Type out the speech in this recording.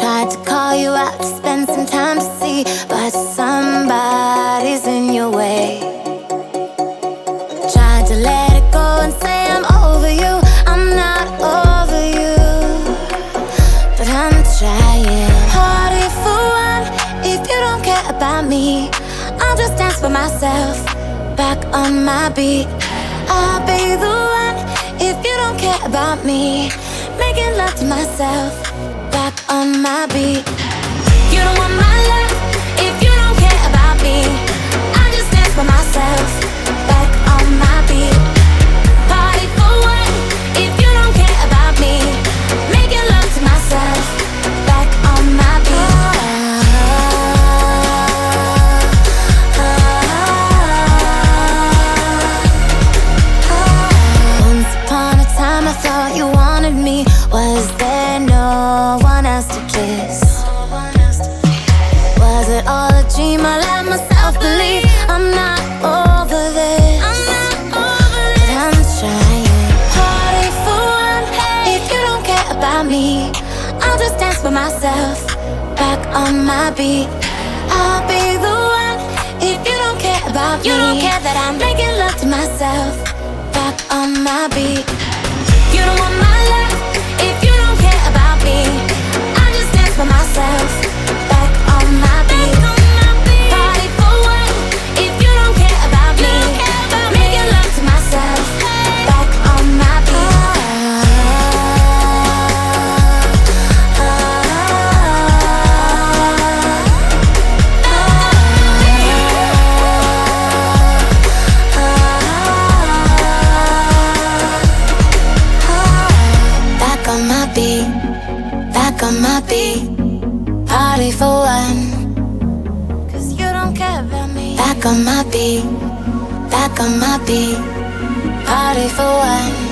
Tried to call you out to spend some time to see, but somebody's in your way. Tried to let it go and say I'm over you. I'm not over you, but I'm trying. Party for one. If you don't care about me, I'll just dance for myself, back on my beat. I'll be the one. If you don't care about me, making love to myself, back on my beat. You don't want my love if you don't care about me. I just dance for myself, back on my beat. Party for one. If you don't care about me, making love to myself, back on my beat. Once upon a time I thought you wanted me. Was there no one else to kiss? Was it all a dream? I let myself believe. I'm not over this, but I'm trying. Party for one. If you don't care about me, I'll just dance for myself, back on my beat. I'll be the one. If you don't care about me, you don't care that I'm making love to myself, back on my beat. You don't want my love if you don't care about me. I just dance for myself, back on my beat. Party for one. If you don't care about me, making love to myself, back on my beat. Back on my beat, back on my beat. Party for one. 'Cause you don't care about me. Back on my beat, back on my beat. Party for one.